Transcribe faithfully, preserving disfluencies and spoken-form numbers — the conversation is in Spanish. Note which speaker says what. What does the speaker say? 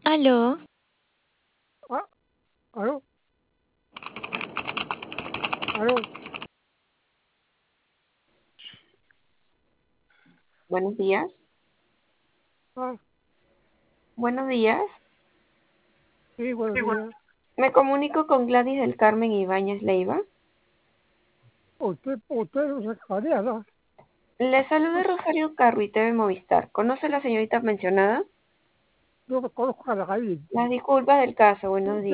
Speaker 1: Aló,
Speaker 2: Ah, aló, aló.
Speaker 3: Buenos días.
Speaker 2: Ah,
Speaker 3: Buenos días.
Speaker 2: sí, buenos días.
Speaker 3: Me comunico con Gladys del Carmen Ibáñez Leiva.
Speaker 2: Usted, usted no se cabría, ¿no?
Speaker 3: Le saluda Rosario Carro y T V Movistar. ¿Conoce a la señorita mencionada?
Speaker 2: Yo conozco a la calle.
Speaker 3: Las disculpas del caso. Buenos días.